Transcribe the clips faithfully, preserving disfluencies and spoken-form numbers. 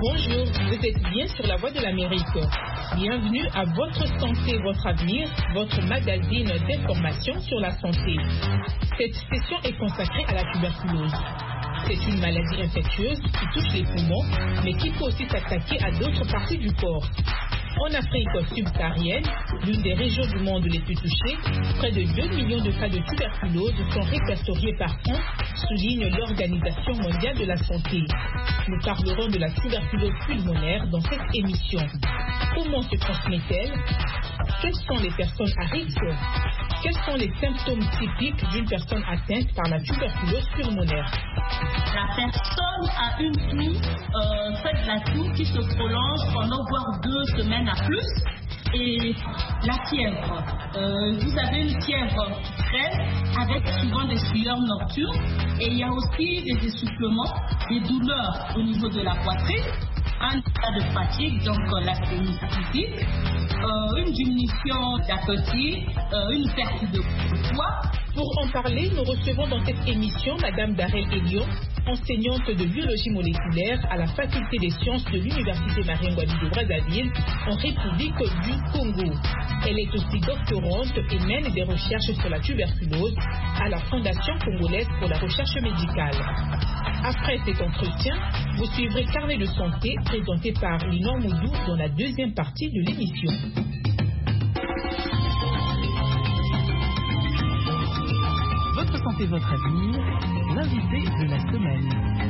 Bonjour, vous êtes bien sur la Voix de l'Amérique. Bienvenue à Votre Santé, Votre Avenir, votre magazine d'information sur la santé. Cette session est consacrée à la tuberculose. C'est une maladie infectieuse qui touche les poumons, mais qui peut aussi s'attaquer à d'autres parties du corps. En Afrique subsaharienne, l'une des régions du monde les plus touchées, près de deux millions de cas de tuberculose sont répertoriés par an, souligne l'Organisation mondiale de la santé. Nous parlerons de la tuberculose pulmonaire dans cette émission. Comment se transmet-elle? Quelles sont les personnes à risque? Quels sont les symptômes typiques d'une personne atteinte par la tuberculose pulmonaire? La personne a une toux, euh, fait de la toux qui se prolonge pendant voire deux semaines à plus. Et la fièvre. Euh, vous avez une fièvre faible avec souvent des sueurs nocturnes. Et il y a aussi des essoufflements, des douleurs au niveau de la poitrine, un état de fatigue, donc euh, la physique, euh, une diminution d'appétit, euh, une perte de poids. Pour en parler, nous recevons dans cette émission Madame Darel Elion, enseignante de biologie moléculaire à la faculté des sciences de l'Université Marien-Ngouabi de Brazzaville, en République du Congo. Elle est aussi doctorante et mène des recherches sur la tuberculose à la Fondation congolaise pour la recherche médicale. Après cet entretien, vous suivrez Carnet de santé présenté par Linon Moudou dans la deuxième partie de l'émission. Votre santé, votre avenir, l'invité de la semaine.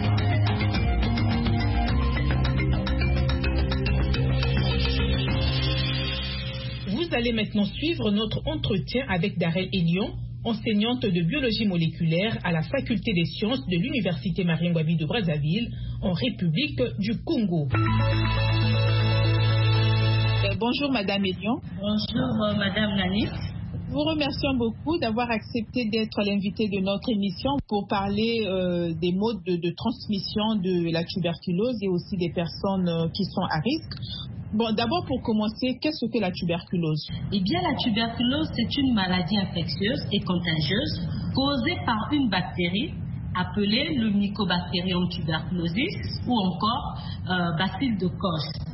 Vous allez maintenant suivre notre entretien avec Darel Elion, enseignante de biologie moléculaire à la faculté des sciences de l'Université Marien-Ngouabi de Brazzaville, en République du Congo. Euh, bonjour Madame Elion. Bonjour euh, Madame Nani. Vous remercions beaucoup d'avoir accepté d'être l'invité de notre émission pour parler euh, des modes de, de transmission de la tuberculose et aussi des personnes euh, qui sont à risque. Bon, d'abord pour commencer, qu'est-ce que la tuberculose? Eh bien, la tuberculose, c'est une maladie infectieuse et contagieuse causée par une bactérie appelée le Mycobacterium tuberculosis ou encore euh, bacille de Koch.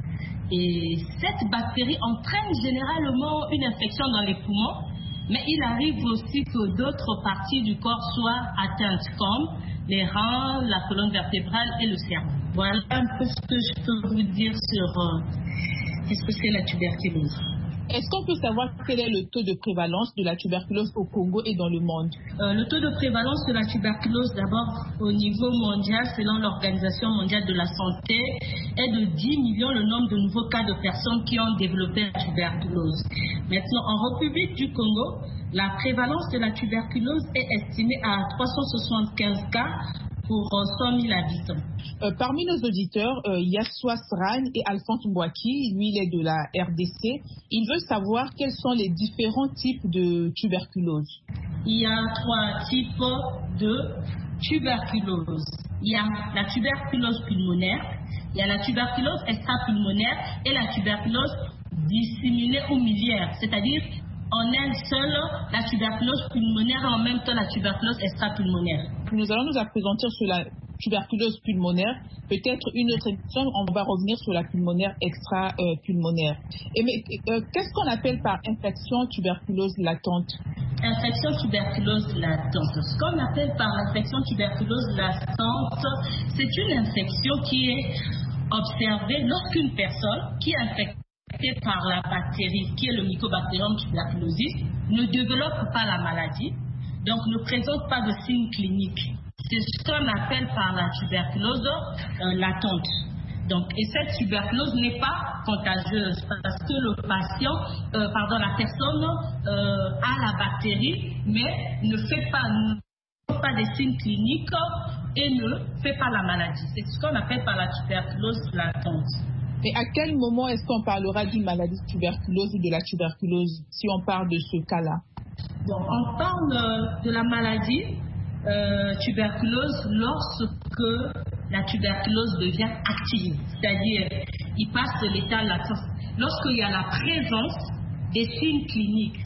Et cette bactérie entraîne généralement une infection dans les poumons, mais il arrive aussi que d'autres parties du corps soient atteintes, comme les reins, la colonne vertébrale et le cerveau. Voilà un peu ce que je peux vous dire sur euh, qu'est-ce que c'est la tuberculose. Est-ce qu'on peut savoir quel est le taux de prévalence de la tuberculose au Congo et dans le monde? euh, Le taux de prévalence de la tuberculose, d'abord au niveau mondial, selon l'Organisation mondiale de la santé, est de dix millions le nombre de nouveaux cas de personnes qui ont développé la tuberculose. Maintenant, en République du Congo, la prévalence de la tuberculose est estimée à trois cent soixante-quinze cas pour cent mille habitants. Euh, parmi nos auditeurs, euh, il y a Swasran et Alphonse Mbouaki, lui il est de la R D C. Il veut savoir quels sont les différents types de tuberculose. Il y a trois types de tuberculose. Il y a la tuberculose pulmonaire, il y a la tuberculose extrapulmonaire et la tuberculose disséminée ou miliaire, c'est-à-dire en elle seule la tuberculose pulmonaire et en même temps la tuberculose extrapulmonaire. Nous allons nous appesantir sur la tuberculose pulmonaire. Peut-être une autre émission, on va revenir sur la pulmonaire extra-pulmonaire. Et mais euh, qu'est-ce qu'on appelle par infection tuberculose latente? Infection tuberculose latente. Ce qu'on appelle par infection tuberculose latente, c'est une infection qui est observée lorsqu'une personne qui est infectée par la bactérie qui est le Mycobacterium tuberculosis ne développe pas la maladie, donc ne présente pas de signes cliniques. C'est ce qu'on appelle par la tuberculose euh, latente. Donc, et cette tuberculose n'est pas contagieuse parce que le patient, euh, pardon, la personne euh, a la bactérie, mais ne fait pas, ne fait pas des signes cliniques et ne fait pas la maladie. C'est ce qu'on appelle par la tuberculose latente. Et à quel moment est-ce qu'on parlera d'une maladie de tuberculose ou de la tuberculose, si on parle de ce cas-là? Bon, on parle de la maladie euh, tuberculose lorsque la tuberculose devient active, c'est-à-dire il passe de l'état latent. Lorsqu'il y a la présence des signes cliniques,